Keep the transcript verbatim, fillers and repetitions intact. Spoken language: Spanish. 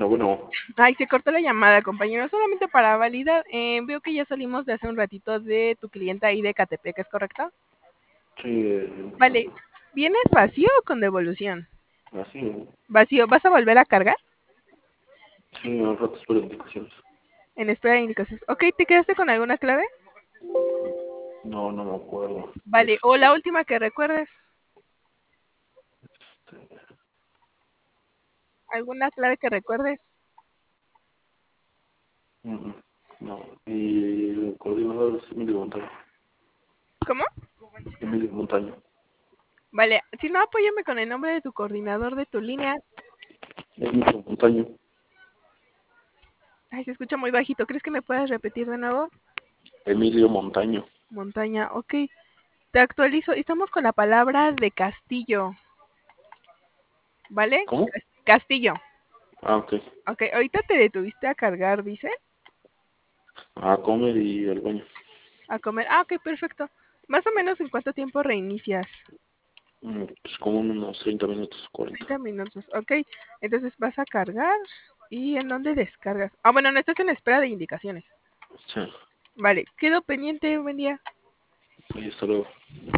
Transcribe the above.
Bueno, bueno, Ay, se cortó la llamada, compañero. Solamente para validar, eh, veo que ya salimos de hace un ratito de tu clienta ahí de Catepec, ¿es correcto? sí, eh, Vale, ¿vienes vacío o con devolución? así, ¿no? Vacío, ¿vas a volver a cargar? Sí, al rato espero indicaciones. En espera de indicaciones. Ok, ¿te quedaste con alguna clave? No, no me acuerdo. Vale, o la Este, última que recuerdes. este, ¿Alguna clave que recuerdes? mm, mm, no. Y el coordinador es Emilio Montaño. ¿Cómo? Emilio Montaño. Vale, si no, apóyame con el nombre de tu coordinador de tu línea. Emilio Montaño. Ay, se escucha muy bajito. ¿Crees que me puedas repetir de nuevo? Emilio Montaño. Montaña, ok. Te actualizo. Estamos con la palabra de castillo, ¿vale? ¿Cómo? Cas- Castillo. Ah, ok. Ok, ahorita te detuviste a cargar, dice. A comer y al baño. A comer. Ah, ok, perfecto. Más o menos en cuánto tiempo reinicias. Mm, Pues como unos treinta minutos, cuarenta. treinta minutos, ok. Entonces vas a cargar. ¿Y en dónde descargas? Ah, bueno, no estás en espera de indicaciones. Sí, Vale, quedo pendiente. Buen día. ahí hasta luego.